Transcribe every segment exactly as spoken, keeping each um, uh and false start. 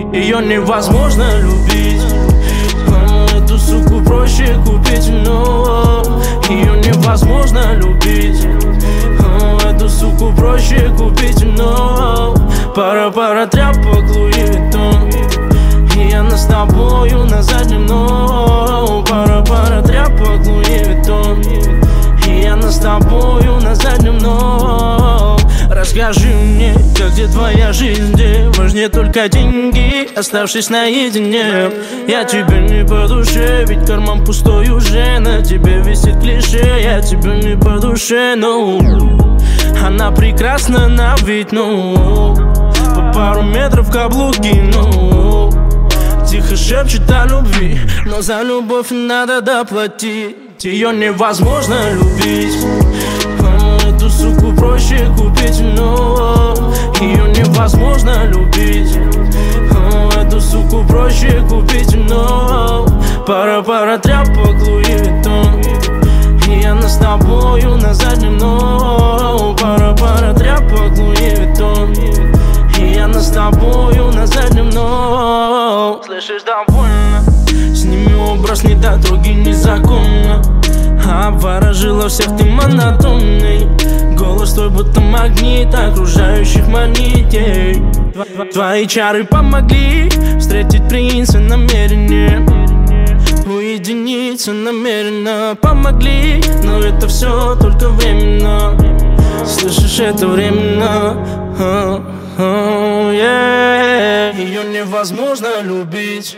Ее невозможно любить, эту суку проще купить, но ее невозможно любить, эту суку проще купить, но пара-пара тряпок Луи Виттон, и она с тобою на заднем, но пара-пара тряпок Луи Виттон, и она с тобою на заднем, но расскажи мне, как где твоя жизнь, где важнее только деньги, оставшись наедине. Я тебе не по душе, ведь карман пустой уже, на тебе висит клише. Я тебе не по душе, но она прекрасна на вид, ну по пару метров каблуки, ну тихо шепчет о любви, но за любовь надо доплатить. Ее невозможно любить, эту суку проще купить, но ее невозможно любить, эту суку проще купить, но пара-пара тряпок Луи Виттон, и она с тобою на заднем, но пара-пара тряпок Луи Виттон, и она с тобою на заднем, но слышишь, довольно. Сними образ недотроги незаконно, обворожила всех ты монотонный. Голос твой будто магнит окружающих манитей. Твои чары помогли встретить принца намерение, уединиться намеренно помогли, но это все только временно. Слышишь, это временно. oh, oh, yeah. Ее невозможно любить,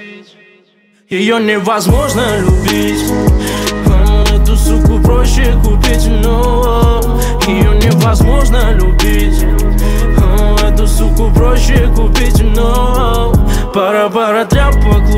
ее невозможно любить, эту суку проще купить, но ее невозможно любить, эту суку проще купить, но пара-пара тряпок